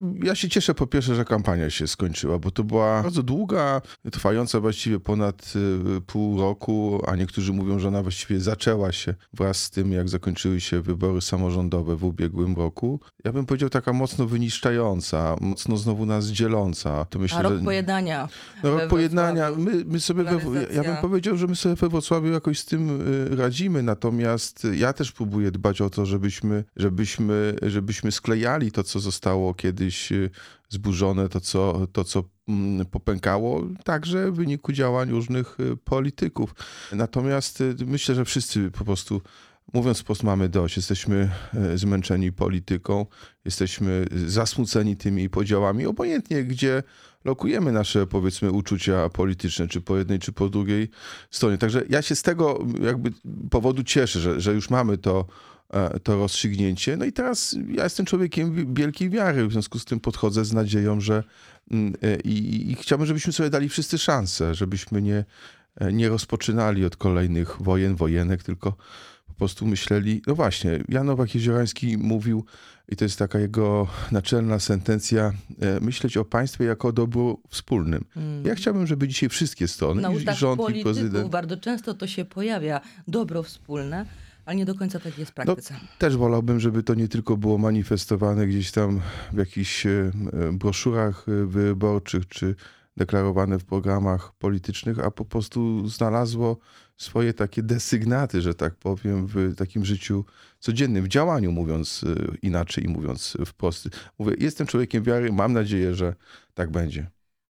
Ja się cieszę po pierwsze, że kampania się skończyła, bo to była bardzo długa, trwająca właściwie ponad pół roku, a niektórzy mówią, że ona właściwie zaczęła się wraz z tym, jak zakończyły się wybory samorządowe w ubiegłym roku. Ja bym powiedział taka mocno wyniszczająca, mocno znowu nas dzieląca. To myślę, A rok pojednania. no, rok pojednania. Wrocławiu. My sobie, ja bym powiedział, że my sobie we Wrocławiu jakoś z tym radzimy, natomiast ja też próbuję dbać o to, żebyśmy sklejali to, co zostało kiedyś zburzone, to, co popękało, także w wyniku działań różnych polityków. Natomiast myślę, że wszyscy po prostu, mówiąc wprost, mamy dość. Jesteśmy zmęczeni polityką, jesteśmy zasmuceni tymi podziałami, obojętnie gdzie lokujemy nasze, powiedzmy, uczucia polityczne, czy po jednej, czy po drugiej stronie. Także ja się z tego jakby powodu cieszę, że już mamy to rozstrzygnięcie. No i teraz ja jestem człowiekiem wielkiej wiary, w związku z tym podchodzę z nadzieją, że i chciałbym, żebyśmy sobie dali wszyscy szansę, żebyśmy nie rozpoczynali od kolejnych wojenek, tylko po prostu myśleli, no właśnie, Jan Nowak-Jeziorański mówił, i to jest taka jego naczelna sentencja, myśleć o państwie jako o dobru wspólnym. Ja chciałbym, żeby dzisiaj wszystkie strony, i rząd, i prezydent... Bardzo często to się pojawia, dobro wspólne, ale nie do końca tak jest w praktyce. No, też wolałbym, żeby to nie tylko było manifestowane gdzieś tam w jakichś broszurach wyborczych, czy deklarowane w programach politycznych, a po prostu znalazło swoje takie desygnaty, że tak powiem, w takim życiu codziennym, w działaniu, mówiąc inaczej i mówiąc wprost. Mówię, jestem człowiekiem wiary, mam nadzieję, że tak będzie.